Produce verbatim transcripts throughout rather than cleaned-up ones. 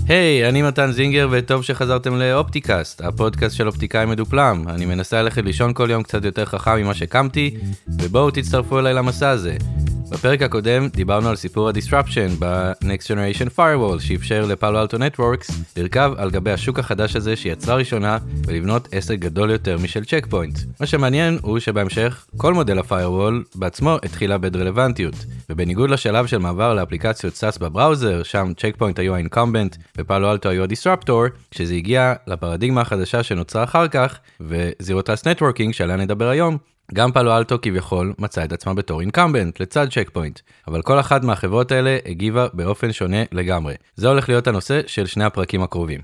היי, hey, אני מתן זינגר וטוב שחזרתם לאופטיקאסט, הפודקאסט של אופטיקאי מדופלם. אני מנסה ללכת לישון כל יום קצת יותר חכם ממה שקמתי, ובואו תצטרפו אליי למסע הזה. בפרק הקודם דיברנו על סיפור הדיסטרפשן ב-Next Generation Firewall, שאפשר לפאלו אלטו נטוורקס לרכב על גבי השוק החדש הזה שיצרה ראשונה ולבנות עסק גדול יותר משל צ'ק פוינט. מה שמעניין הוא שבהמשך כל מודל ה-Firewall בעצמו התחילה בדרלוונטיות, ובניגוד לשלב של מעבר לאפליקציות סאס בבראוזר, שם צ'ק פוינט היו ה-Incumbent ופאלו אלטו היו ה-Disruptor, כשזה הגיע לפרדיגמה החדשה שנוצרה אחר כך, ו-Zero Trust Networking שעליה נדבר היום, גם פאלו אלטו כביכול מצא את עצמה בתור אינקמבנט לצד צ'ק פוינט, אבל כל אחת מהחברות האלה הגיבה באופן שונה לגמרי. זה הולך להיות הנושא של שני הפרקים הקרובים.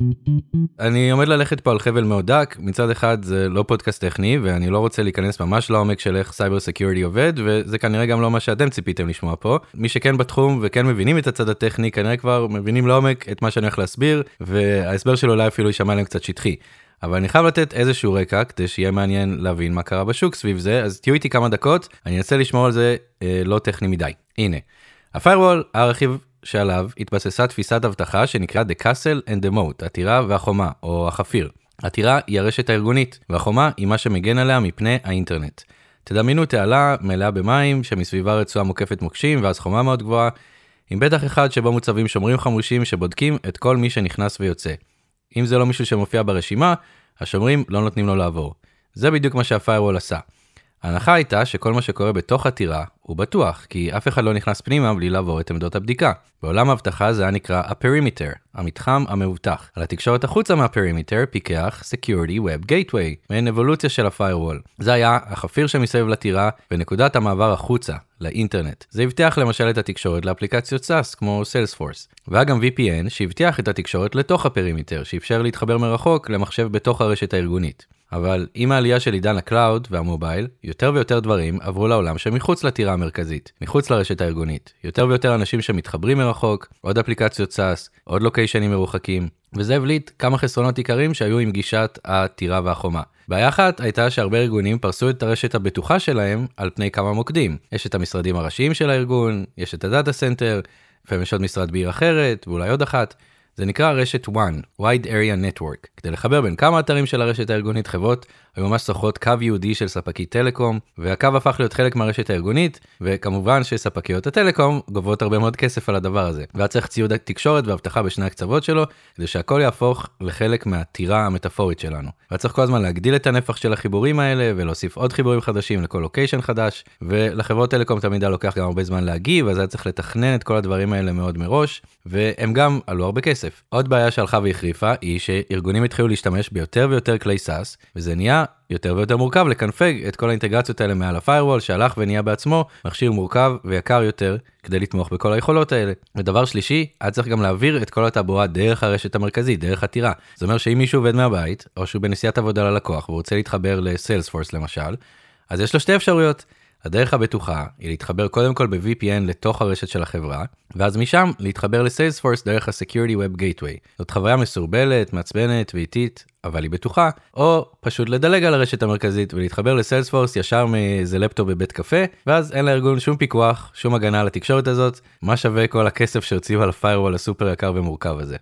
אני עומד ללכת פה על חבל מאוד דק, מצד אחד זה לא פודקאסט טכני, ואני לא רוצה להיכנס ממש לעומק של איך סייבר סקיוריטי עובד, וזה כנראה גם לא מה שאתם ציפיתם לשמוע פה. מי שכן בתחום וכן מבינים את הצד הטכני, כנראה כבר מבינים לעומק את מה שאני הולך להסביר, וההסבר שלו אולי אפילו יישמע להם קצת שטחי. אבל אני חייב לתת איזשהו רקע, כדי שיהיה מעניין להבין מה קרה בשוק סביב זה, אז תהיו איתי כמה דקות, אני אנסה לשמור על זה אה, לא טכני מדי. הנה, ה-Firewall, הרכיב שעליו התבססה תפיסת הבטחה שנקרא The Castle and the Moat, הטירה והחומה, או החפיר. הטירה היא הרשת הארגונית, והחומה היא מה שמגן עליה מפני האינטרנט. תדמיינו תעלה מלאה במים, שמסביבה רצועה מוקפת מוקשים, ואז חומה מאוד גבוהה, עם בטח אחד שבו מוצבים שומרים חמושים שבודקים את כל מי שנכנס ויוצא. אם זה לא מישהו שמופיע ברשימה, השומרים לא נותנים לו לעבור. זה בדיוק מה שה-Firewall עשה. ההנחה הייתה שכל מה שקורה בתוך הטירה הוא בטוח, כי אף אחד לא נכנס פנימה בלי לעבור את עמדות הבדיקה. בעולם ההבטחה זה היה נקרא ה-Perimeter, המתחם המאובטח. על התקשורת החוצה מה-Perimeter פיקח Security Web Gateway, מעין אבולוציה של ה-Firewall. זה היה החפיר שמסביב לטירה ונקודת המעבר החוצה, לאינטרנט. זה הבטיח למשל את התקשורת לאפליקציות סאס כמו Salesforce. והיה גם וי פי אן שהבטיח את התקשורת לתוך ה-Perimeter, שאפשר להתחבר מרחוק למחשב בתוך הרשת הארגונית. אבל עם העלייה של עידן הקלאוד והמובייל, יותר ויותר דברים עברו לעולם שמחוץ לטירה המרכזית, מחוץ לרשת הארגונית. יותר ויותר אנשים שמתחברים מרחוק, עוד אפליקציות סאס, עוד לוקיישנים מרוחקים, וזה הבליט כמה חסרונות עיקריים שהיו עם גישת הטירה והחומה. בעיה אחת הייתה שהרבה ארגונים פרסו את הרשת הבטוחה שלהם על פני כמה מוקדים. יש את המשרדים הראשיים של הארגון, יש את הדאטה סנטר, לפעמים יש עוד משרד בעיר אחרת, ואולי עוד אחת. זה נקרא רשת One, Wide Area Network. כדי לחבר בין כמה אתרים של הרשת הארגונית, חברות היו ממש שוכרות קו ייעודי של ספקי טלקום, והקו הפך להיות חלק מהרשת הארגונית, וכמובן שספקיות הטלקום גובות הרבה מאוד כסף על הדבר הזה. והיה צריך ציוד תקשורת והבטחה בשני הקצוות שלו, כדי שהכל יהפוך לחלק מהטירה המטאפורית שלנו. והיה צריך כל הזמן להגדיל את הנפח של החיבורים האלה, ולהוסיף עוד חיבורים חדשים לכל לוקיישן חדש, ולחברות טלקום תמיד היה לוקח גם הרבה זמן להגיב, אז היה צריך לתכנן את כל הדברים האלה מאוד מראש, והם גם עלו הרבה כסף. עוד בעיה שהלכה והחריפה היא שארגונים התחילו להשתמש ביותר ויותר כלי סאס, וזה נהיה יותר ויותר מורכב לקנפג את כל האינטגרציות האלה מעל ה-Firewall, שהלך ונהיה בעצמו מכשיר מורכב ויקר יותר כדי לתמוך בכל היכולות האלה. ודבר שלישי, היה צריך גם להעביר את כל התעבורה דרך הרשת המרכזית, דרך הטירה. זאת אומרת שאם מישהו עובד מהבית, או שהוא בנסיעת עבודה ללקוח, והוא רוצה להתחבר ל-Salesforce למשל, אז יש לו שתי אפשרויות. הדרך הבטוחה היא להתחבר קודם כל ב-וי פי אן לתוך הרשת של החברה, ואז משם להתחבר ל-Salesforce דרך ה-Security Web Gateway. זאת חוויה מסורבלת, מעצבנת ואיטית, אבל היא בטוחה, או פשוט לדלג על הרשת המרכזית ולהתחבר ל-Salesforce ישר מאיזה לפטופ בבית קפה, ואז אין לארגון שום פיקוח, שום הגנה על התקשורת הזאת, מה שווה כל הכסף שהוציאו על ה-Firewall הסופר יקר ומורכב הזה.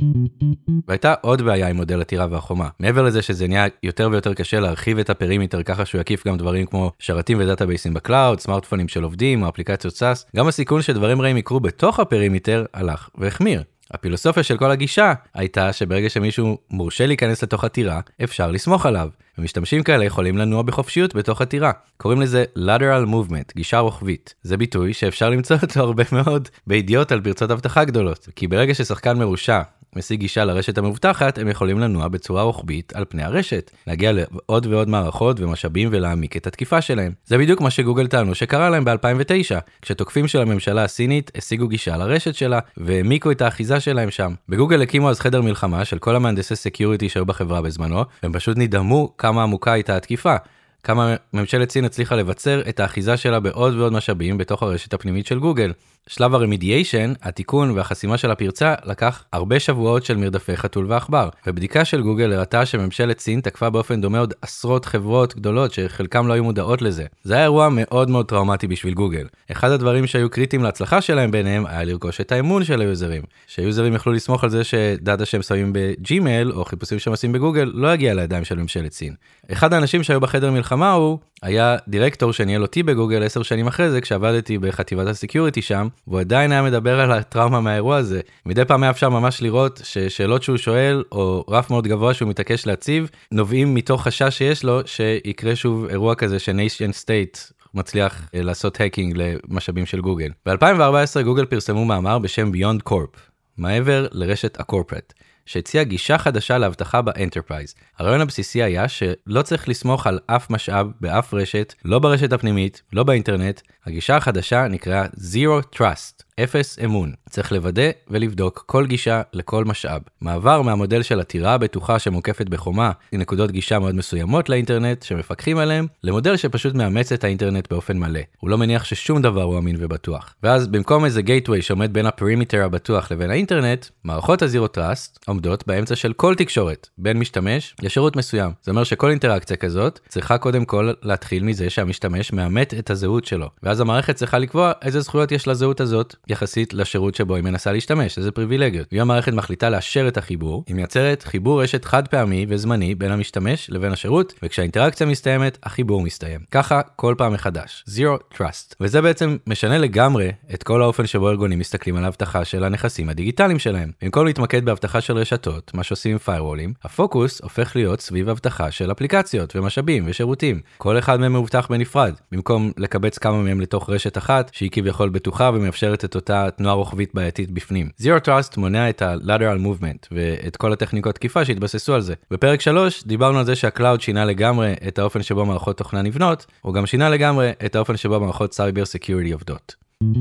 והייתה עוד בעיה עם מודל הטירה והחומה. מעבר לזה שזה נהיה יותר ויותר קשה להרחיב את הפרימיטר ככה שהוא יקיף גם דברים כמו שרתים ודאטאבייסים בקלאוד, סמארטפונים של עובדים או אפליקציות סאס, גם הסיכון שדברים רעים יקרו בתוך הפרימיטר הלך והחמיר. הפילוסופיה של כל הגישה הייתה שברגע שמישהו מורשה להיכנס לתוך הטירה, אפשר לסמוך עליו. ומשתמשים כאלה יכולים לנוע בחופשיות בתוך הטירה. קוראים לזה lateral movement, גישה רוחבית. זה ביטוי שאפשר למצוא אותו הרבה מאוד בידיעות על פרצות הבטחה גדולות. כי ברגע ששחקן מרושע משיג גישה לרשת המבוטחת, הם יכולים לנוע בצורה רוחבית על פני הרשת, להגיע לעוד ועוד מערכות ומשאבים ולהעמיק את התקיפה שלהם. זה בדיוק מה שגוגל טענו שקרה להם ב-אלפיים ותשע, כשתוקפים של הממשלה הסינית השיגו גישה לרשת שלה והעמיקו את האחיזה שלהם שם. בגוגל הקימו אז חדר מלחמה של כל המהנדסי סקיוריטי שהיו בחברה בזמנו, והם פשוט נדהמו כמה עמוקה הייתה התקיפה. כמה ממשלת סין הצליחה לבצר את האחיזה שלה בעוד ועוד משאבים בתוך הרשת הפנימית של גוגל. שלב הרמידיאשן, התיקון והחסימה של הפרצה, לקח הרבה שבועות של מרדפי חתול ועכבר, ובדיקה של גוגל הראתה שממשלת סין תקפה באופן דומה עוד עשרות חברות גדולות שחלקם לא היו מודעות לזה. זה היה אירוע מאוד מאוד טראומטי בשביל גוגל. אחד הדברים שהיו קריטיים להצלחה שלהם ביניהם היה לרכוש את האמון של היוזרים. שהיוזרים יכלו לסמוך על זה שדאטה שהם שמים בג'ימייל או חיפושים שהם עושים בגוגל לא יגיע לידיים של ממשלת סין. אחד האנשים שהיו בחדר מלחמה הוא היה דירקטור שניהל אותי בגוגל עשר שנים אחרי זה כשעבדתי בחטיבת הסקיוריטי שם, והוא עדיין היה מדבר על הטראומה מהאירוע הזה. מדי פעם היה אפשר ממש לראות ששאלות שהוא שואל או רף מאוד גבוה שהוא מתעקש להציב נובעים מתוך חשש שיש לו שיקרה שוב אירוע כזה שניישן סטייט מצליח לעשות האקינג למשאבים של גוגל. ב-אלפיים וארבע עשרה גוגל פרסמו מאמר בשם Beyond Corp, מעבר לרשת הקורפרט, שהציע גישה חדשה להבטחה באנטרפרייז. הרעיון הבסיסי היה שלא צריך לסמוך על אף משאב באף רשת, לא ברשת הפנימית, לא באינטרנט. הגישה החדשה נקראה Zero Trust, אפס אמון. צריך לוודא ולבדוק כל גישה לכל משאב. מעבר מהמודל של עתירה בטוחה שמוקפת בחומה, עם נקודות גישה מאוד מסוימות לאינטרנט שמפקחים עליהם, למודל שפשוט מאמץ את האינטרנט באופן מלא. הוא לא מניח ששום דבר הוא אמין ובטוח. ואז במקום איזה גייטווי שעומד בין הפרימיטר הבטוח לבין האינטרנט, מערכות ה-Zero Trust עומדות באמצע של כל תקשורת, בין משתמש לשירות מסוים. זה אומר שכל אינטראקציה כזאת צריכה קודם כל להתחיל מזה שהמשתמש מאמת את הזהות שלו. ואז המערכת צריכה לקבוע איזה זכויות יש לזהות הזאת יחסית לשירות שבו היא מנסה להשתמש, איזה פריבילגיות. ואם המערכת מחליטה לאשר את החיבור, היא מייצרת חיבור רשת חד פעמי וזמני בין המשתמש לבין השירות, וכשהאינטראקציה מסתיימת, החיבור מסתיים. ככה כל פעם מחדש. Zero Trust. וזה בעצם משנה לגמרי את כל האופן שבו ארגונים מסתכלים על ההבטחה של הנכסים הדיגיטליים שלהם. במקום להתמקד בהבטחה של רשתות, מה שעושים עם firewall'ים, הפוקוס הופך להיות סביב הבטחה של אפליקציות ומשאבים ושירותים. כל אחד מהם מבוטח בנפרד, במקום לקבץ כמה מהם לתוך רשת אחת, שהיא כביכול בטוחה ומאפשרת את אותה תנועה רוחבית בעייתית בפנים. Zero Trust מונע את ה-lateral movement ואת כל הטכניקות תקיפה שהתבססו על זה. בפרק שלוש דיברנו על זה שהקלאוד שינה לגמרי את האופן שבו מערכות תוכנה נבנות, הוא גם שינה לגמרי את האופן שבו מערכות Cyber Security עובדות.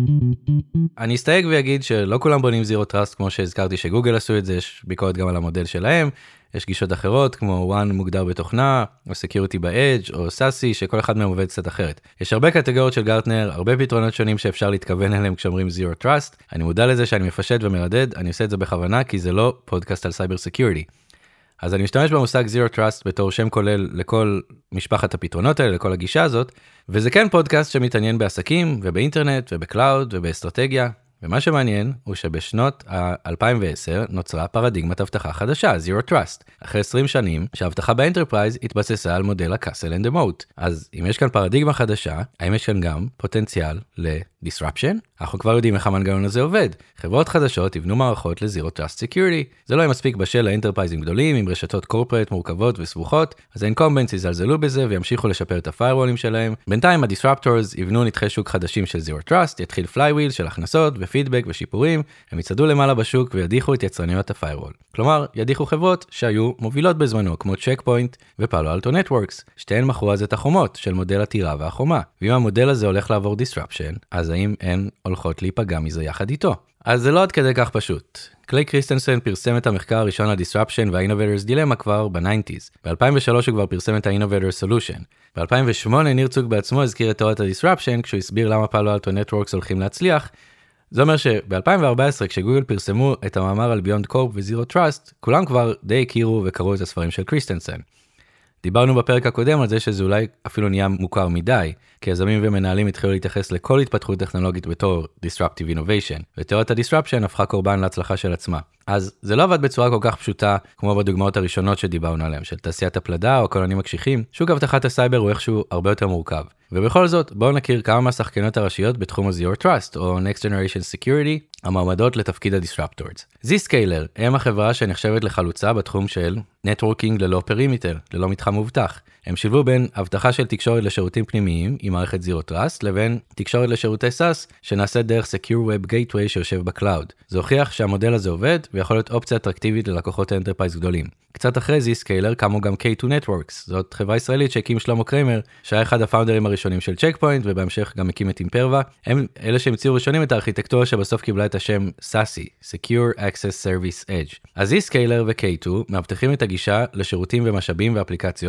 אני אסתייג ויגיד שלא כולם בונים Zero Trust כמו שהזכרתי שגוגל עשו את זה, יש ביקורת גם על המודל שלהם, יש גישות אחרות כמו One מוגדר בתוכנה, או Security ב-Edge, או סאסי, שכל אחד מהם עובד קצת אחרת. יש הרבה קטגוריות של גרטנר, הרבה פתרונות שונים שאפשר להתכוון אליהם כשאומרים Zero Trust. אני מודע לזה שאני מפשט ומרדד, אני עושה את זה בכוונה כי זה לא פודקאסט על Cyber Security. אז אני משתמש במושג Zero Trust בתור שם כולל לכל משפחת הפתרונות האלה, לכל הגישה הזאת, וזה כן פודקאסט שמתעניין בעסקים ובאינטרנט ובקלאוד ובאסטרטגיה. ומה שמעניין הוא שבשנות ה-אלפיים ועשר נוצרה פרדיגמת הבטחה חדשה, Zero Trust, אחרי עשרים שנים שההבטחה באנטרפרייז התבססה על מודל ה-Castle and the Moat. אז אם יש כאן פרדיגמה חדשה, האם יש כאן גם פוטנציאל ל-disruption? אנחנו כבר יודעים איך המנגנון הזה עובד. חברות חדשות יבנו מערכות ל-Zero Trust Security. זה לא יהיה מספיק בשל לאנטרפרייזים גדולים עם רשתות קורפרט מורכבות וסבוכות, אז ה-incumbents יזלזלו בזה וימשיכו לשפר את ה-firewall'ים שלהם. בינתיים ה-disruptors יבנו נתחי שוק חדשים של Zero Trust, יתחיל flywheel של הכנסות ופידבק ושיפורים, הם יצעדו למעלה בשוק וידיחו את יצרניות ה-firewall. כלומר, ידיחו חברות שהיו מובילות בזמנו, כמו Checkpoint ופאלו אלטו נטוורקס, שתיהן מכרו אז את החומות של מודל הטירה והחומה. ואם המודל הזה הולך לעבור disruption, אז האם הן הולכות להיפגע מזה יחד איתו? אז זה לא עד כדי כך פשוט. קליי קריסטנסן פרסם את המחקר הראשון על disruption וה-Innovators Dilemma כבר ב-תשעים. ב-אלפיים ושלוש הוא כבר פרסם את ה-Innovator Solution. ב-אלפיים ושמונה ניר צוק בעצמו הזכיר את תיאוריית ה-disruption כשהוא הסביר למה פאלו אלטו נטוורקס הולכים להצליח. זה אומר שב-אלפיים וארבע עשרה כשגוגל פרסמו את המאמר על Beyond Corp ו-Zero Trust, כולם כבר די הכירו וקראו את הספרים של קריסטנסן. דיברנו בפרק הקודם על זה שזה אולי אפילו נהיה מוכר מדי, כי יזמים ומנהלים התחילו להתייחס לכל התפתחות טכנולוגית בתור Disruptive Innovation, ותיאוריית ה-Disruption הפכה קורבן להצלחה של עצמה. אז זה לא עבד בצורה כל כך פשוטה, כמו בדוגמאות הראשונות שדיברנו עליהן, של תעשיית הפלדה או קולונים הקשיחים. שוק הבטחת הסייבר הוא איכשהו הרבה יותר מורכב. ובכל זאת, בואו נכיר כמה מהשחקנות הראשיות בתחום ה-Zero Trust, או Next Generation Security, המועמדות לתפקיד ה-Disruptors. Zscaler הם החברה שנחשבת לחלוצה בתחום של נטוורקינג ללא פרימיטר, ללא מתחם מובטח. הם שילבו בין הבטחה של תקשורת לשירותים פנימיים עם מערכת Zero Trust, לבין תקשורת לשירותי סאס שנעשית דרך Secure Web Gateway שיושב בקלאוד. זה הוכיח שהמודל הזה עובד ויכול להיות אופציה אטרקטיבית ללקוחות האנטרפרייז גדולים. קצת אחרי Zscaler קמו גם קיי טו Networks, זאת חברה ישראלית שהקים שלמה קריימר, שהיה אחד הפאונדרים הראשונים של Checkpoint, ובהמשך גם הקים את אימפרווה. הם אלה שהמציאו ראשונים את הארכיטקטורה שבסוף קיבלה את השם סאסי, Secure Access Service Edge. אז Zscaler ו-קיי טו מאבטחים את הגישה לשירותים ומשאבים ואפליקציות,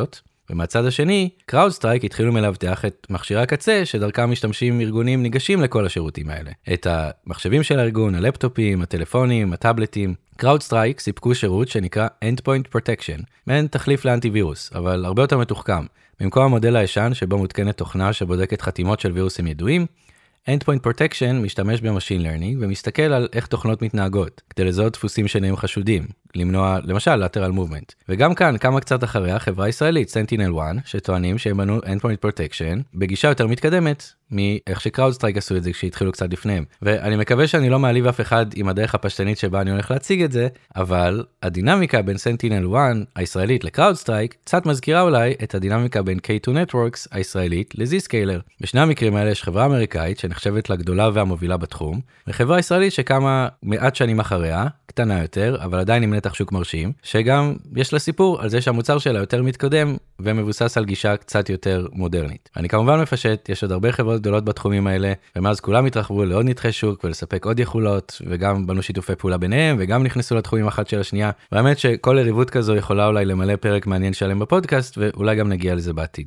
ומהצד השני, CrowdStrike התחילו מלאבטח את מכשירי הקצה שדרכם משתמשים ארגונים ניגשים לכל השירותים האלה. את המחשבים של הארגון, הלפטופים, הטלפונים, הטאבלטים. CrowdStrike סיפקו שירות שנקרא Endpoint Protection, מעין תחליף לאנטיווירוס, אבל הרבה יותר מתוחכם. במקום המודל הישן שבו מותקנת תוכנה שבודקת חתימות של וירוסים ידועים, Endpoint Protection משתמש ב-Machine Learning ומסתכל על איך תוכנות מתנהגות, כדי לזהות דפוסים שנראים חשודים, למנוע למשל lateral movement. וגם כאן, כמה קצת אחרי, החברה הישראלית Sentinel-One, שטוענים שהם בנו Endpoint Protection, בגישה יותר מתקדמת מאיך ש-CrowdStrike עשו את זה כשהתחילו קצת לפניהם. ואני מקווה שאני לא מעליב אף אחד עם הדרך הפשטנית שבה אני הולך להציג את זה, אבל הדינמיקה בין Sentinel-One הישראלית ל-CrowdStrike קצת מזכירה אולי את הדינמיקה בין קיי טו Networks הישראלית ל-Zscaler. בשני המקרים האלה יש חברה אמריקאית שנחשבת לגדולה והמובילה בתחום, וחברה ישראלית שקמה מעט שנים אחריה, קטנה יותר, אבל עדיין עם נתח שוק מרשים, שגם יש לה סיפור על זה שהמוצר שלה יותר מתקדם ומבוסס על גישה קצת יותר מודרנית. אני כמובן מפשט, יש עוד הרבה חברות גדולות בתחומים האלה, ומאז כולם התרחבו לעוד נתחי שוק ולספק עוד יכולות, וגם בנו שיתופי פעולה ביניהם, וגם נכנסו לתחומים אחת של השנייה. והאמת שכל יריבות כזו יכולה אולי למלא פרק מעניין שלם בפודקאסט, ואולי גם נגיע לזה בעתיד.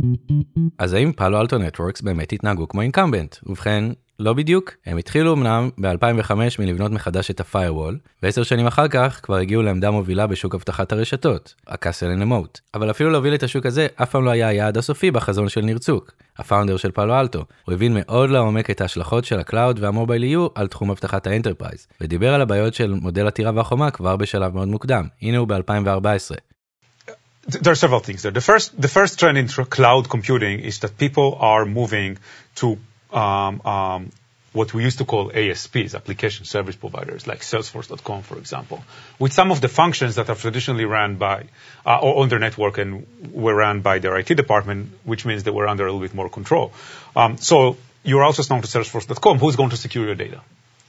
אז האם פאלו אלטו נטוורקס באמת התנהגו כמו אינקמבנט? ובכן, לא בדיוק. הם התחילו אמנם ב-אלפיים וחמש מלבנות מחדש את ה-Firewall, ועשר שנים אחר כך כבר הגיעו לעמדה מובילה בשוק אבטחת הרשתות, ה-Castle and Moat. אבל אפילו להוביל את השוק הזה, אף פעם לא היה היעד הסופי בחזון של ניר צוק, הפאונדר של פאלו אלטו. הוא הבין מאוד לעומק את ההשלכות של הקלאוד והמובייל איו על תחום אבטחת האנטרפרייז, ודיבר על הבעיות של מודל הטירה והחומה כבר בשלב מאוד מוקדם. הנה הוא ב-אלפיים וארבע עשרה. There are several things there. The first, the first trend in cloud computing is that people are moving to um, um, what we used to call A S Ps, application service providers, like Salesforce dot com, for example, with some of the functions that are traditionally run by, uh, or on their network and were run by their I T department, which means they were under a little bit more control. Um, so you're also known to Salesforce dot com. Who's going to secure your data?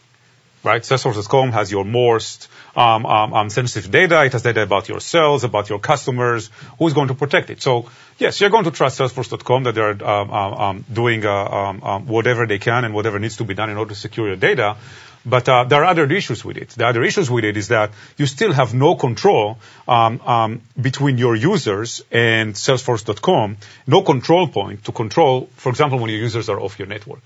Right? Salesforce dot com has your most um, um, um, sensitive data. It has data about your sales, about your customers. Who's going to protect it? So, yes, you're going to trust Salesforce dot com that they're um, um, um, doing uh, um, um, whatever they can and whatever needs to be done in order to secure your data. But uh, there are other issues with it. The other issues with it is that you still have no control um, um, between your users and Salesforce dot com, no control point to control, for example, when your users are off your network.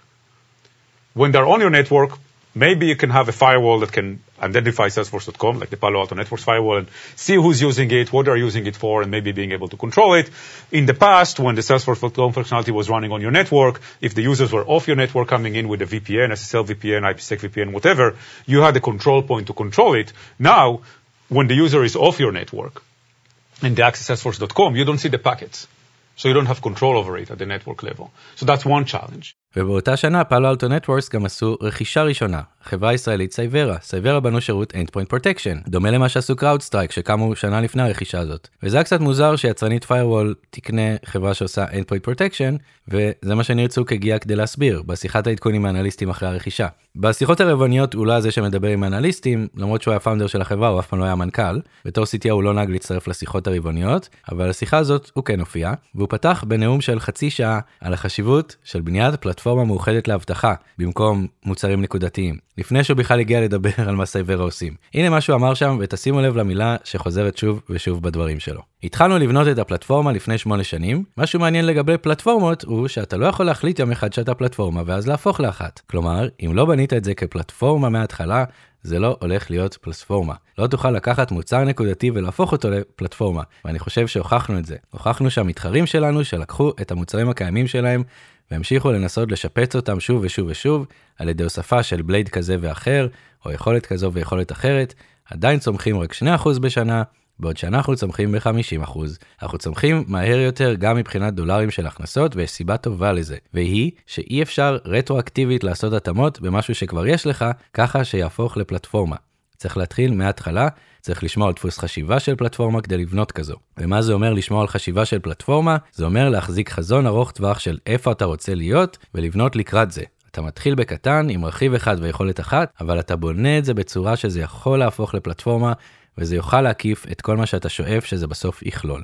When they're on your network, maybe you can have a firewall that can identify Salesforce dot com, like the Palo Alto Networks firewall, and see who's using it, what they're using it for, and maybe being able to control it. In the past, when the Salesforce dot com functionality was running on your network, if the users were off your network coming in with a V P N, S S L V P N, IPsec V P N, whatever, you had a control point to control it. Now, when the user is off your network and they access Salesforce dot com, you don't see the packets. So you don't have control over it at the network level. So that's one challenge. ובאותה שנה, פאלו אלטו נטוורקס גם עשו רכישה ראשונה, חברה ישראלית סייברה. סייברה בנו שירות Endpoint Protection, דומה למה שעשו CrowdStrike, שקמו שנה לפני הרכישה הזאת. וזה היה קצת מוזר שיצרנית Firewall תקנה חברה שעושה Endpoint Protection, וזה מה שניר צוק הגיע כדי להסביר, בשיחת העדכון עם האנליסטים אחרי הרכישה. בשיחות הרבעוניות הוא לא זה שמדבר עם האנליסטים, למרות שהוא היה פאונדר של החברה, הוא אף פעם לא היה מנכ"ל. בתור סי טי או הוא לא נהג להצטרף לשיחות הרבעוניות, אבל השיחה הזאת הוא כן הופיע, והוא פתח בנאום של חצי שעה על החשיבות של בניית פלטפורמה מאוחדת להבטחה, במקום מוצרים נקודתיים. לפני שהוא בכלל הגיע לדבר על מה סייברה עושים. הנה מה שהוא אמר שם, ותשימו לב למילה שחוזרת שוב ושוב בדברים שלו. התחלנו לבנות את הפלטפורמה לפני שמונה שנים. משהו מעניין לגבי פלטפורמות הוא שאתה לא יכול להחליט יום אחד שאתה פלטפורמה ואז להפוך לאחת. כלומר, אם לא בנית את זה כפלטפורמה מההתחלה, זה לא הולך להיות פלטפורמה. לא תוכל לקחת מוצר נקודתי ולהפוך אותו לפלטפורמה. ואני חושב שהוכחנו את זה. הוכחנו שהמתחרים שלנו שלקחו את המוצרים הקיימים שלהם והמשיכו לנסות לשפץ אותם שוב ושוב ושוב, על ידי הוספה של בלייד כזה ואחר, או יכולת כזו ויכולת אחרת, עדיין צומחים רק שני אחוז בשנה, בעוד שאנחנו צומחים ב-חמישים אחוז. אנחנו צומחים מהר יותר גם מבחינת דולרים של הכנסות, ויש סיבה טובה לזה, והיא שאי אפשר רטרואקטיבית לעשות התאמות במשהו שכבר יש לך, ככה שיהפוך לפלטפורמה. צריך להתחיל מההתחלה, צריך לשמור על דפוס חשיבה של פלטפורמה כדי לבנות כזו. ומה זה אומר לשמור על חשיבה של פלטפורמה? זה אומר להחזיק חזון ארוך טווח של איפה אתה רוצה להיות, ולבנות לקראת זה. אתה מתחיל בקטן עם רכיב אחד ויכולת אחת, אבל אתה בונה את זה בצורה שזה יכול להפוך לפלטפורמה, וזה יוכל להקיף את כל מה שאתה שואף שזה בסוף יכלול.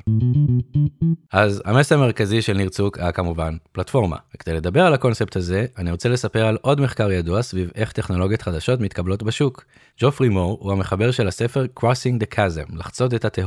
אז המסר המרכזי של ניר צוק היה כמובן פלטפורמה. וכדי לדבר על הקונספט הזה, אני רוצה לספר על עוד מחקר ידוע סביב איך טכנולוגיות חדשות מתקבלות בשוק. ג'ופרי מור הוא המחבר של הספר Crossing the Chasm, לחצות את התהום.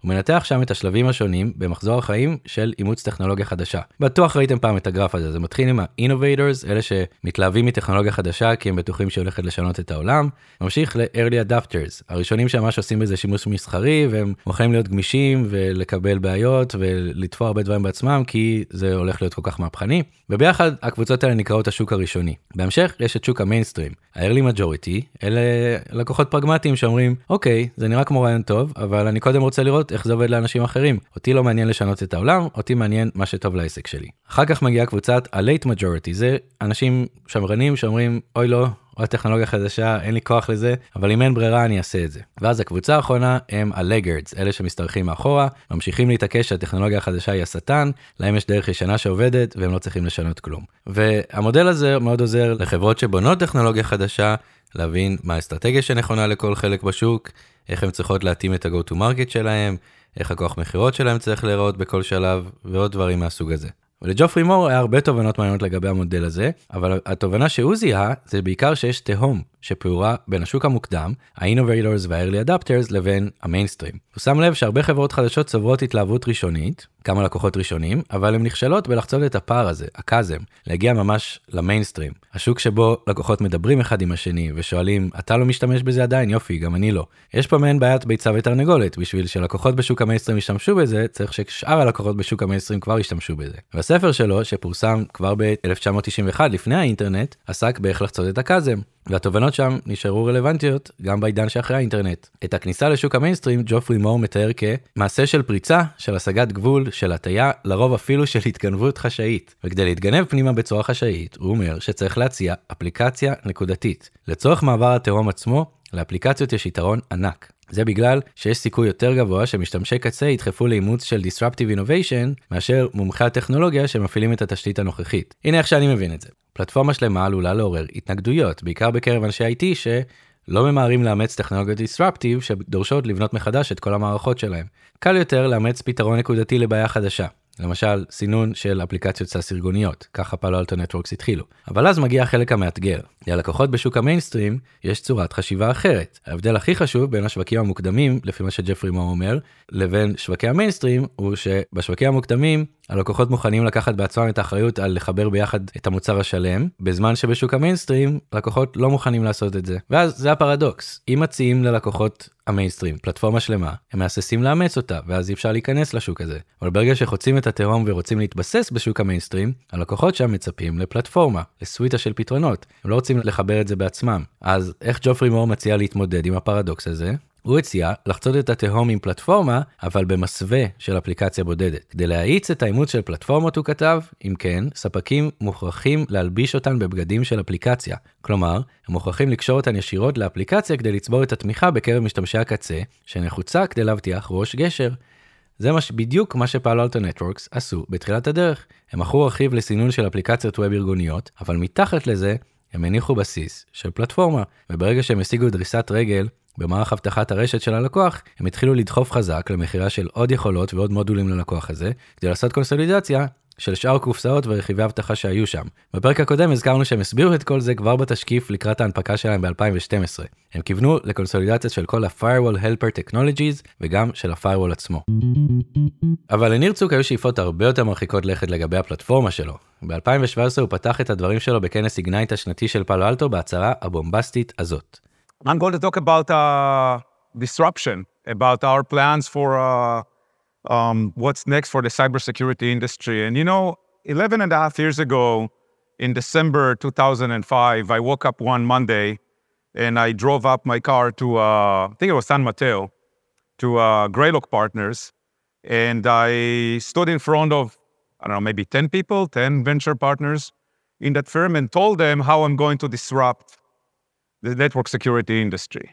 הוא מנתח שם את השלבים השונים במחזור החיים של אימוץ טכנולוגיה חדשה. בטוח ראיתם פעם את הגרף הזה, זה מתחיל עם ה-innovators, אלה שמתלהבים מטכנולוגיה חדשה כי הם בטוחים שהולכת לשנות את העולם, ממשיך ל-early adapters, הראשונים שממש עושים בזה שימוש מסחרי, והם מוכנים להיות גמישים ולקבל בעיות ולתפור הרבה דברים בעצמם, כי זה הולך להיות כל כך מהפכני, וביחד הקבוצות האלה נקראות השוק הראשוני. בהמשך יש את שוק המיינסטרים, ה-early majority, אלה לקוחות פרגמטיים שאומרים, אוקיי, זה נראה כמו רעיון טוב, אבל אני קודם רוצה לראות איך זה עובד לאנשים אחרים. אותי לא מעניין לשנות את העולם, אותי מעניין מה שטוב לעסק שלי. אחר כך מגיעה קבוצת ה-late majority, זה אנשים שמרנים שאומרים, אוי לא, או הטכנולוגיה חדשה, אין לי כוח לזה, אבל אם אין ברירה אני אעשה את זה. ואז הקבוצה האחרונה הם ה-laggards, אלה שמסתרכים מאחורה, ממשיכים להתעקש שהטכנולוגיה החדשה היא השטן, להם יש דרך ישנה שעובדת והם לא צריכים לשנות כלום. והמודל הזה מאוד עוזר לחברות שבונות טכנולוגיה חדשה, להבין מה האסטרטגיה שנכונה לכל חלק בשוק, איך הן צריכות להתאים את ה-go to market שלהם, איך הכוח מחירות שלהם צריך להיראות בכל שלב, ועוד דברים מהסוג הזה. ולג'ופרי מור היה הרבה תובנות מעניינות לגבי המודל הזה, אבל התובנה שהוא זיהה זה בעיקר שיש תהום שפעורה בין השוק המוקדם, ה-innovators וה-early adapters לבין המיינסטרים. הוא שם לב שהרבה חברות חדשות צוברות התלהבות ראשונית, כמה לקוחות ראשונים, אבל הן נכשלות בלחצות את הפער הזה, הקאזם, להגיע ממש למיינסטרים. השוק שבו לקוחות מדברים אחד עם השני ושואלים, אתה לא משתמש בזה עדיין? יופי, גם אני לא. יש פה מעין בעיית ביצה ותרנגולת, בשביל שלקוחות בשוק המיינסטרים ישתמשו בזה, צריך ששאר הלקוחות בשוק המיינסטרים כבר ישתמשו בזה. והספר שלו, שפורסם כבר ב-אלף תשע מאות תשעים ואחת לפני האינטרנט, עסק באיך לחצות את הקאזם. והתובנות שם נשארו רלוונטיות גם בעידן שאחרי האינטרנט. את הכניסה לשוק המיינסטרים, ג'ופרי מור מתאר כמעשה של פריצה, של השגת גבול, של הטיה, לרוב אפילו של התגנבות חשאית. וכדי להתגנב פנימה בצורה חשאית, הוא אומר שצריך להציע אפליקציה נקודתית. לצורך מעבר התהום עצמו, לאפליקציות יש יתרון ענק. זה בגלל שיש סיכוי יותר גבוה שמשתמשי קצה ידחפו לאימוץ של disruptive innovation, מאשר מומחי הטכנולוגיה שמפעילים את התשתית הנוכחית. הנה איך שאני מבין את זה. פלטפורמה שלמה עלולה לעורר התנגדויות, בעיקר בקרב אנשי איי טי שלא ממהרים לאמץ טכנולוגיות disruptive שדורשות לבנות מחדש את כל המערכות שלהם. קל יותר לאמץ פתרון נקודתי לבעיה חדשה. למשל, סינון של אפליקציות סאס ארגוניות, ככה פאלו אלטו נטוורקס התחילו. אבל אז מגיע החלק המאתגר. ללקוחות בשוק המיינסטרים יש צורת חשיבה אחרת. ההבדל הכי חשוב בין השווקים המוקדמים, לפי מה שג'פרי מור אומר, לבין שווקי המיינסטרים, הוא שבשווקים המוקדמים, הלקוחות מוכנים לקחת בעצמם את האחריות על לחבר ביחד את המוצר השלם, בזמן שבשוק המיינסטרים, לקוחות לא מוכנים לעשות את זה. ואז זה הפרדוקס. אם מציעים ללקוחות המיינסטרים, פלטפורמה שלמה, הם מהססים לאמץ אותה, ואז אי אפשר להיכנס לשוק הזה. אבל ברגע שחוצים את התהום ורוצים להתבסס בשוק המיינסטרים, הלקוחות שם מצפים לפלטפורמה, לסוויטה של פתרונות. הם לא רוצים לחבר את זה בעצמם. אז איך ג'ופרי מור מציע להתמודד עם הפרדוקס הזה? הוא הציע לחצות את התהום עם פלטפורמה, אבל במסווה של אפליקציה בודדת. כדי להאיץ את האימוץ של פלטפורמות, הוא כתב, אם כן, ספקים מוכרחים להלביש אותן בבגדים של אפליקציה. כלומר, הם מוכרחים לקשור אותן ישירות לאפליקציה כדי לצבור את התמיכה בקרב משתמשי הקצה, שנחוצה כדי להבטיח ראש גשר. זה מש... בדיוק מה שפאלו אלטו נטוורקס עשו בתחילת הדרך. הם מכרו רכיב לסינון של אפליקציות ווב ארגוניות, אבל מתחת לזה הם הניחו בסיס של פלטפורמה, וברגע שהם השיגו דריסת רגל, במערך הבטחת הרשת של הלקוח, הם התחילו לדחוף חזק למחירה של עוד יכולות ועוד מודולים ללקוח הזה, כדי לעשות קונסולידציה של שאר קופסאות ורכיבי הבטחה שהיו שם. בפרק הקודם הזכרנו שהם הסבירו את כל זה כבר בתשקיף לקראת ההנפקה שלהם ב-אלפיים ושתים עשרה. הם כיוונו לקונסולידציה של כל ה-Firewall Helper Technologies וגם של ה-Firewall עצמו. אבל לניר צוק היו שאיפות הרבה יותר מרחיקות לכת לגבי הפלטפורמה שלו. ב-אלפיים שבע עשרה הוא פתח את הדברים שלו בכנס איגנייט השנתי של פאלו אלטו בהצהרה הבומבסטית הזאת. I'm going to talk about uh, disruption, about our plans for uh, um, what's next for the cybersecurity industry. And you know, eleven and a half years ago, in December two thousand five, I woke up one Monday and I drove up my car to, uh, I think it was San Mateo, to uh, Greylock Partners. And I stood in front of, I don't know, maybe ten people, ten venture partners in that firm and told them how I'm going to disrupt the network security industry.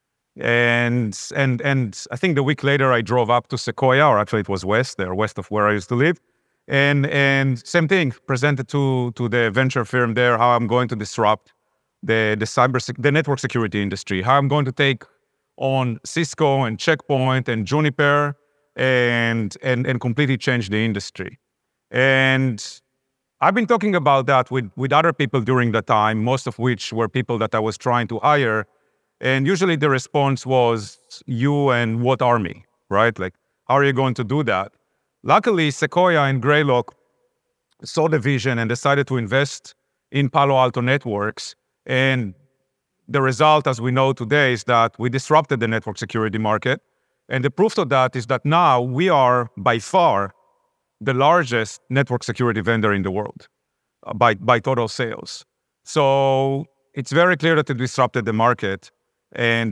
And, and, and I think the week later I drove up to Sequoia, or actually it was west, there west of where I used to live. And, and same thing, presented to, to the venture firm there, how I'm going to disrupt the, the cyber, the network security industry, how I'm going to take on Cisco and Checkpoint and Juniper and, and, and completely change the industry. And I've been talking about that with, with other people during that time, most of which were people that I was trying to hire. And usually the response was, you and what army, right? Like, how are you going to do that? Luckily, Sequoia and Greylock saw the vision and decided to invest in Palo Alto Networks. And the result, as we know today, is that we disrupted the network security market. And the proof of that is that now we are by far the largest network security vendor in the world uh, by, by total sales. So it's very clear that it disrupted the market. And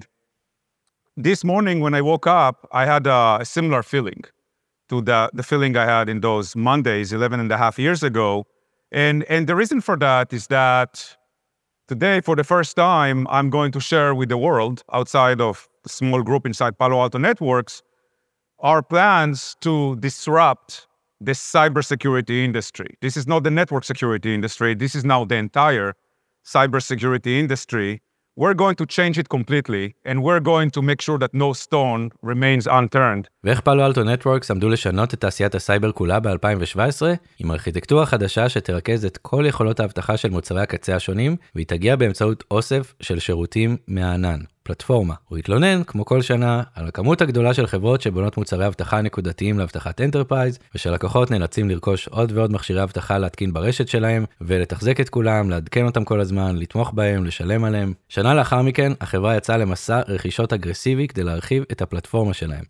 this morning when I woke up, I had a, a similar feeling to the, the feeling I had in those Mondays, eleven and a half years ago. And, and the reason for that is that today, for the first time, I'm going to share with the world, outside of a small group inside Palo Alto Networks, our plans to disrupt the cybersecurity industry. This is not the network security industry. This is now the entire cybersecurity industry. We're going to change it completely, and we're going to make sure that no stone remains unturned. ואיך פאלו אלטו נטוורקס עמדו לשנות את תעשיית הסייבר כולה ב-אלפיים שבע עשרה, עם ארכיטקטורה חדשה שתרכז את כל יכולות האבטחה של מוצרי הקצה השונים, והיא תגיע באמצעות אוסף של שירותים מהענן, פלטפורמה. הוא התלונן, כמו כל שנה, על הכמות הגדולה של חברות שבונות מוצרי אבטחה נקודתיים לאבטחת אנטרפרייז, ושלקוחות נאלצים לרכוש עוד ועוד מכשירי אבטחה להתקין ברשת שלהם, ולתחזק את כולם, לעדכן אותם כל הזמן, לתמוך בהם, לשלם עליהם. שנה לאחר מכן, החברה יצאה למסע רכישות אגרסיבי כדי להרחיב את הפלטפורמה שלהם.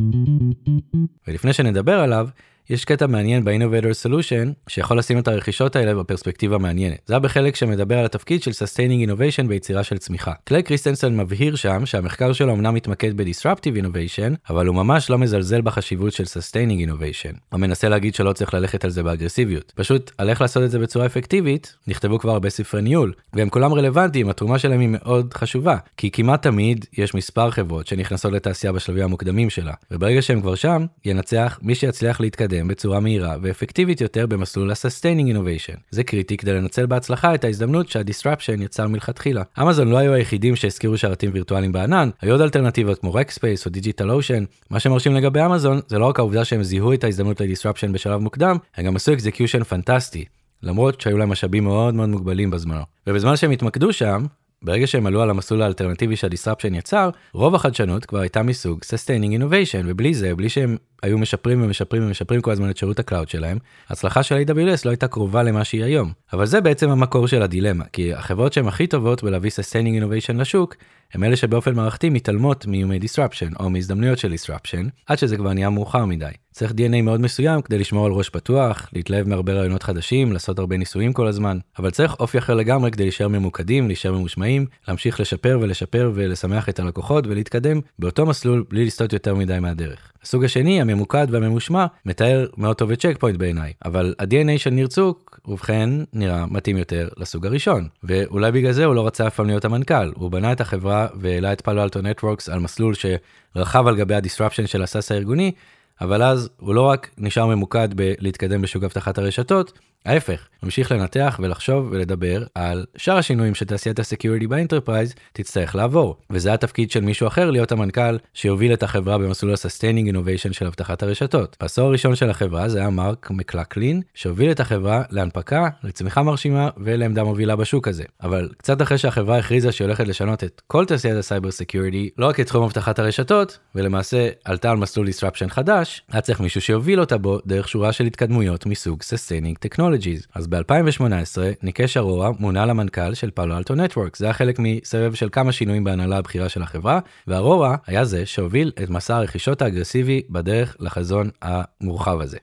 ולפני שנדבר עליו, יש קטע מעניין ב-Innovator Solution, שיכול לשים את הרכישות האלה בפרספקטיבה מעניינת. זה בחלק שמדבר על התפקיד של Sustaining Innovation ביצירה של צמיחה. קליי קריסטנסן מבהיר שם שהמחקר שלו אמנם מתמקד ב-Disruptive Innovation, אבל הוא ממש לא מזלזל בחשיבות של Sustaining Innovation. הוא מנסה להגיד שלא צריך ללכת על זה באגרסיביות. פשוט, על איך לעשות את זה בצורה אפקטיבית, נכתבו כבר הרבה ספרי ניהול, והם כולם רלוונטיים, התרומה שלהם היא מאוד חשובה, כי כמעט תמיד יש מספר חברות שנכנסות לתעשייה בשלבים המוקדמים שלה, וברגע שהם כבר שם, ינצח מי שיצליח להתקדם בצורה מהירה ואפקטיבית יותר במסלול ה-Sustaining Innovation. זה קריטי כדי לנצל בהצלחה את ההזדמנות שה-Disruption יצר מלכתחילה. אמזון לא היו היחידים שהזכירו שרתים וירטואליים בענן, היו עוד אלטרנטיבות כמו Rackspace או DigitalOcean. מה שמרשים לגבי אמזון זה לא רק העובדה שהם זיהו את ההזדמנות ל-Disruption בשלב מוקדם, הם גם עשו Execution פנטסטי, למרות שהיו להם משאבים מאוד מאוד מוגבלים בזמנו. ובזמן שהם התמקדו שם, ברגע שהם עלו על המסלול האלטרנטיבי שהדיסרפשן יצר, רוב החדשנות כבר הייתה מסוג Sustaining Innovation, ובלי זה, בלי שהם היו משפרים ומשפרים ומשפרים כל הזמן את שירות הקלאוד שלהם, ההצלחה של A W S לא הייתה קרובה למה שהיא היום. אבל זה בעצם המקור של הדילמה, כי החברות שהן הכי טובות בלהביא Sustaining Innovation לשוק, הם אלה שבאופן מערכתי מתעלמות מאיומי disruption או מהזדמנויות של disruption, עד שזה כבר נהיה מאוחר מדי. צריך די אן איי מאוד מסוים כדי לשמור על ראש פתוח, להתלהב מהרבה רעיונות חדשים, לעשות הרבה ניסויים כל הזמן, אבל צריך אופי אחר לגמרי כדי להישאר ממוקדים, להישאר ממושמעים, להמשיך לשפר ולשפר ולשמח את הלקוחות ולהתקדם באותו מסלול בלי לסטות יותר מדי מהדרך. הסוג השני, הממוקד והממושמע, מתאר מאוד טוב את צ'ק פוינט בעיניי, אבל ה-די אן איי של ניר צוק, ובכן, נראה מתאים יותר לסוג הראשון. ואולי בגלל זה הוא לא רצה אף פעם להיות המנכ"ל, הוא בנה את החברה והעלה את פאלו אלטו נטוורקס על מסלול שרחב על גבי הדיסרפשן של הסאס הארגוני, אבל אז הוא לא רק נשאר ממוקד בלהתקדם בשוק הבטחת הרשתות, ההפך, ממשיך לנתח ולחשוב ולדבר על שאר השינויים שתעשיית הסקיוריטי באנטרפרייז תצטרך לעבור. וזה התפקיד של מישהו אחר להיות המנכ"ל שיוביל את החברה במסלול ה-Sustaining Innovation של הבטחת הרשתות. בעשור הראשון של החברה זה היה מרק מקלקלין, שהוביל את החברה להנפקה, לצמיחה מרשימה ולעמדה מובילה בשוק הזה. אבל קצת אחרי שהחברה הכריזה שהיא הולכת לשנות את כל תעשיית הסייבר סקיוריטי, לא רק את תחום הבטחת הרשתות, ולמעשה עלתה על מסלול disruption חדש, היה צריך מישהו שיוביל אותה בו דרך שורה של התקדמויות מסוג Sustaining Technologies. אז ב-אלפיים שמונה עשרה ניקש ארורה מונה למנכ"ל של פאלו אלטו נטוורקס. זה היה חלק מסבב של כמה שינויים בהנהלה הבכירה של החברה, וארורה היה זה שהוביל את מסע הרכישות האגרסיבי בדרך לחזון המורחב הזה.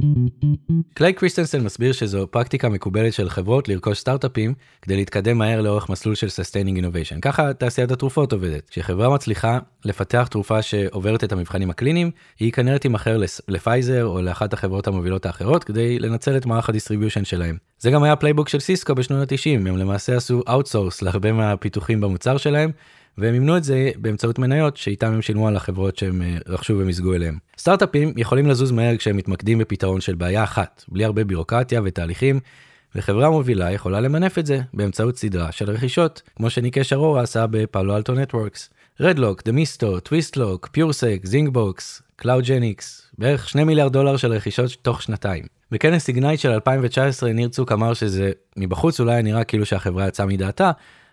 קליי קריסטנסן מסביר שזו פרקטיקה מקובלת של חברות לרכוש סטארט-אפים כדי להתקדם מהר לאורך מסלול של Sustaining Innovation. ככה תעשיית התרופות עובדת. כשחברה מצליחה לפתח תרופה שעוברת את המבחנים הקליניים, היא כנראה תימכר לפייזר או לאחת החברות המובילות האחרות כדי לנצל את מערך הדיסטריביושן שלהם. זה גם היה פלייבוק של סיסקו בשנות ה-תשעים, הם למעשה עשו אאוטסורס להרבה מהפיתוחים במוצר שלהם, והם ימנו את זה באמצעות מניות שאיתם הם שילמו על החברות שהם רכשו ומסגו אליהם. סטארט-אפים יכולים לזוז מהר כשהם מתמקדים בפתרון של בעיה אחת, בלי הרבה בירוקרטיה ותהליכים, וחברה מובילה יכולה למנף את זה באמצעות סדרה של רכישות, כמו שניקש ארורה עשה בפאלו אלטו נטוורקס. רדלוק, דמיסטו, טוויסטלוק, פיורסק, זינגבוקס, קלאודג'ניקס, בערך שני מיליארד דולר של רכישות תוך שנתיים. בכנס איגנייט של אלפיים תשע עשרה ניר צוק אמר שזה מבחוץ אולי נראה כאילו שהחברה יצאה מדעתה,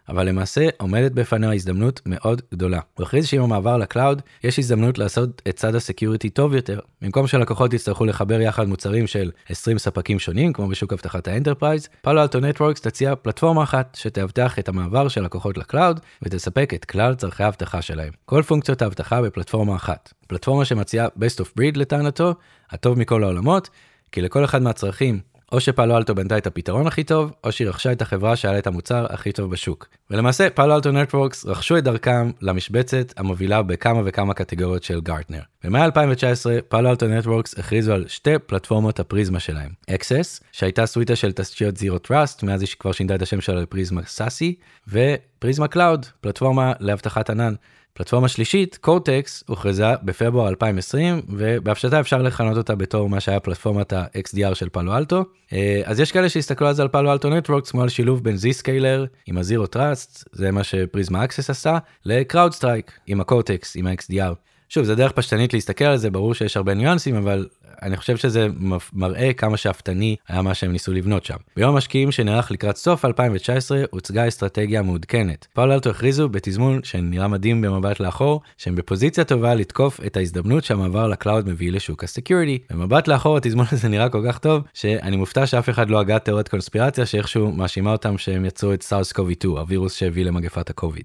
אבל למעשה עומדת בפניה הזדמנות מאוד גדולה. הוא הכריז שעם המעבר לקלאוד, יש הזדמנות לעשות את צד הסקיוריטי טוב יותר. במקום שלקוחות יצטרכו לחבר יחד מוצרים של עשרים ספקים שונים, כמו בשוק הבטחת האנטרפרייז, פאלו אלטו נטוורקס תציע פלטפורמה אחת שתבטח את המעבר של לקוחות לקלאוד, ותספק את כלל צרכי האבטחה שלהם. כל פונקציות האבטחה בפלטפורמה אחת. פלטפורמה שמציעה best of breed לטענתו, הטוב מכל העולמות, כי לכל אחד מהצרכים, או שפאלו אלטו בנתה את הפתרון הכי טוב, או שהיא רכשה את החברה שעלה את המוצר הכי טוב בשוק. ולמעשה, פאלו אלטו נטוורקס רכשו את דרכם למשבצת המובילה בכמה וכמה קטגוריות של גארטנר. במאי אלפיים תשע עשרה, פאלו אלטו נטוורקס הכריזו על שתי פלטפורמות הפריזמה שלהם. Access, שהייתה סוויטה של תשתיות Zero Trust, מאז היא כבר שינתה את השם שלה לפריזמה סאסי, ופריזמה קלאוד, פלטפורמה להבטחת ענן. פלטפורמה שלישית, קורטקס, הוכרזה בפברואר אלפיים עשרים, ובהפשטה אפשר לכנות אותה בתור מה שהיה פלטפורמת ה-אקס די אר של פאלו אלטו. אז יש כאלה שהסתכלו על זה על פאלו אלטו נטוורקס, כמו על שילוב בין Zscaler עם ה-Zero Trust, זה מה שפריזמה Access עשה, ל-CrowdStrike עם הקורטקס, עם ה-אקס די אר. שוב, זה דרך פשטנית להסתכל על זה, ברור שיש הרבה ניואנסים, אבל אני חושב שזה מראה כמה שאפתני היה מה שהם ניסו לבנות שם. ביום המשקיעים שנערך לקראת סוף אלפיים תשע עשרה, הוצגה אסטרטגיה מעודכנת. פאלו אלטו הכריזו בתזמון שנראה מדהים במבט לאחור, שהם בפוזיציה טובה לתקוף את ההזדמנות שהמעבר לקלאוד מביא לשוק הסקיוריטי. במבט לאחור התזמון הזה נראה כל כך טוב, שאני מופתע שאף אחד לא הגה תיאוריית קונספירציה, שאיכשהו מאשימה אותם שהם יצרו את סארס קובי טו, הווירוס שהביא למגפת הקוביד.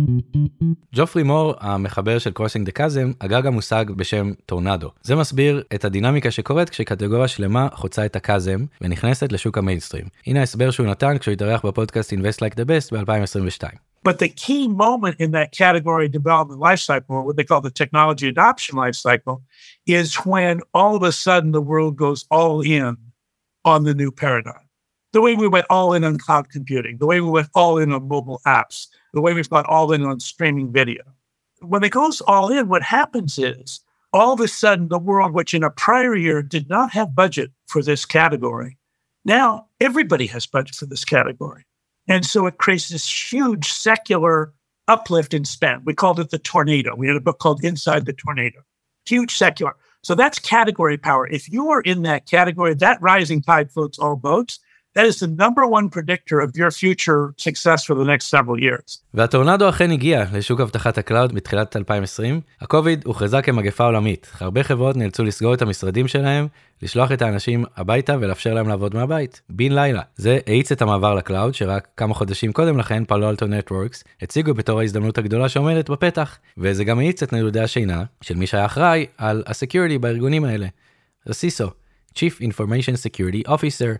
ג'ופרי מור, המחבר של Crossing the Chasm, הגה גם מושג בשם טורנדו. זה מסביר את הדינמיקה שקורית כשקטגוריה שלמה חוצה את הקאזם ונכנסת לשוק המיינסטרים. הנה ההסבר שהוא נתן כשהוא התארח בפודקאסט Invest Like the Best ב-אלפיים עשרים ושתיים. But the key moment in that category development life cycle, what they call the technology adoption life cycle, is when all of a sudden the world goes all in on the new paradigm. The way we went all in on cloud computing, the way we went all in on mobile apps, the way we've gone all in on streaming video. When it goes all in, what happens is, all of a sudden, the world, which in a prior year did not have budget for this category, now everybody has budget for this category. And so it creates this huge secular uplift in spend. We called it the tornado. We had a book called Inside the Tornado. Huge secular. So that's category power. If you are in that category, that rising tide floats all boats. That is the number one predictor of your future success for the next several years. והטורנדו אכן הגיע לשוק הבטחת הקלאוד בתחילת אלפיים עשרים. הקוביד הוכרזה כמגפה עולמית. הרבה חברות נאלצו לסגור את המשרדים שלהם, לשלוח את האנשים הביתה ולאפשר להם לעבוד מהבית. בין לילה. זה האיץ את המעבר לקלאוד, שרק כמה חודשים קודם לכן, פאלו אלטו נטוורקס, הציגו בתור ההזדמנות הגדולה שעומדת בפתח. וזה גם האיץ את נדודי השינה של מי שהיה אחראי על הסקיוריטי בארגונים האלה. זה סיסו, Chief Information Security Officer.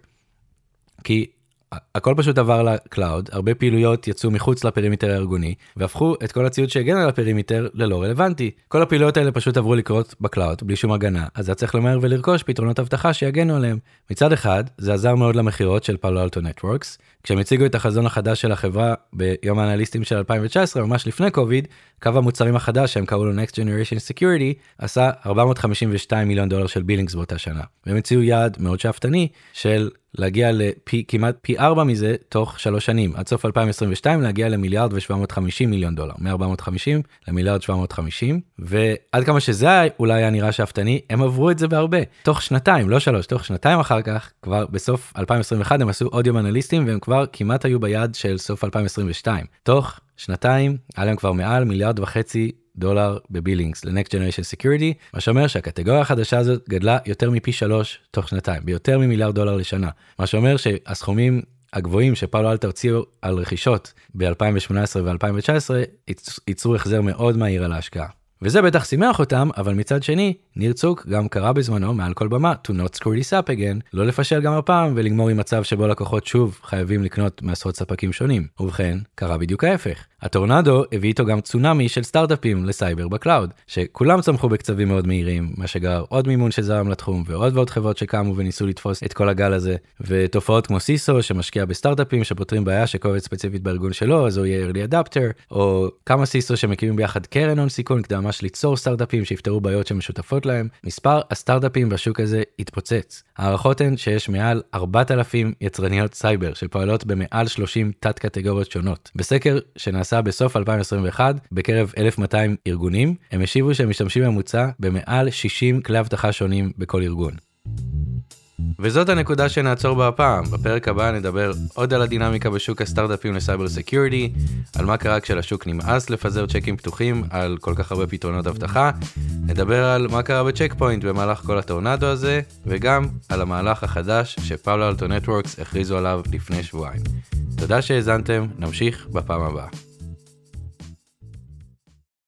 כי הכל פשוט עבר לקלאוד, הרבה פעילויות יצאו מחוץ לפרימיטר הארגוני, והפכו את כל הציוד שהגן על הפרימיטר ללא רלוונטי. כל הפעילויות האלה פשוט עברו לקרות בקלאוד, בלי שום הגנה, אז זה צריך למהר ולרכוש פתרונות אבטחה שיגנו עליהם. מצד אחד, זה עזר מאוד למחירות של פאלו אלטו נטוורקס, כשהם הציגו את החזון החדש של החברה ביום האנליסטים של אלפיים תשע עשרה, ממש לפני קוביד, קו המוצרים החדש שהם קראו לו Next Generation Security, עשה ארבע מאות חמישים ושתיים מיליון דולר של בילינגס באותה שנה. והם הציעו יעד מאוד שאפתני של להגיע לפי, כמעט פי ארבע מזה תוך שלוש שנים, עד סוף אלפיים עשרים ושתיים להגיע למיליארד ושבע מאות וחמישים מיליון דולר, מ-ארבע מאות וחמישים למיליארד שבע מאות וחמישים, ועד כמה שזה אולי היה נראה שאפתני, הם עברו את זה בהרבה. תוך שנתיים, לא שלוש, תוך שנתיים אחר כך, כבר בסוף אלפיים עשרים ואחת הם עשו עוד יום אנליסטים, והם כבר כמעט היו ביעד של סוף אלפיים עשרים ושתיים. תוך שנתיים, היה להם כבר מעל מיליארד וחצי דולר בבילינגס ל-Next Generation Security, מה שאומר שהקטגוריה החדשה הזאת גדלה יותר מפי שלוש תוך שנתיים, ביותר ממיליארד דולר לשנה. מה שאומר שהסכומים הגבוהים שפאלו אלטו הוציאו על רכישות ב-אלפיים שמונה עשרה ו-אלפיים תשע עשרה ייצרו החזר מאוד מהיר על ההשקעה. וזה בטח שימח אותם, אבל מצד שני, ניר צוק גם קרא בזמנו מעל כל במה, to not screw this up again, לא לפשל גם הפעם ולגמור עם מצב שבו לקוחות שוב חייבים לקנות מעשרות ספקים שונים. ובכן, קרה בדיוק ההפך. הטורנדו הביא איתו גם צונאמי של סטארט-אפים לסייבר בקלאוד, שכולם צמחו בקצבים מאוד מהירים, מה שגר עוד מימון שזרם לתחום, ועוד ועוד חברות שקמו וניסו לתפוס את כל הגל הזה, ותופעות כמו סיסו שמשקיע בסטארט-אפים שפותרים בעיה שקורית ספציפית בארגון שלו, אז הוא יהיה early adapter, או כמה סיסו שמקימים ביחד קרן הון סיכון כדי ממש ליצור סטארט-אפים שיפתרו בעיות שמשותפות להם. מספר הסטארט-אפים בשוק הזה התפוצץ. הערכות הן שיש מעל ארבעת אלפים יצרניות סייבר שפועלות במעל שלושים תת קטגוריות שונות. בסקר שנעשה בסוף אלפיים עשרים ואחת בקרב אלף ומאתיים ארגונים, הם השיבו שהם משתמשים בממוצע במעל שישים כלי אבטחה שונים בכל ארגון. וזאת הנקודה שנעצור בה הפעם. בפרק הבא נדבר עוד על הדינמיקה בשוק הסטארט-אפים לסייבר סקיוריטי, על מה קרה כשלשוק נמאס לפזר צ'קים פתוחים על כל כך הרבה פתרונות אבטחה, נדבר על מה קרה בצ'ק פוינט במהלך כל הטורנדו הזה, וגם על המהלך החדש שפאלו אלטו נטוורקס הכריזו עליו לפני שבועיים. תודה שהאזנתם, נמשיך בפעם הבאה.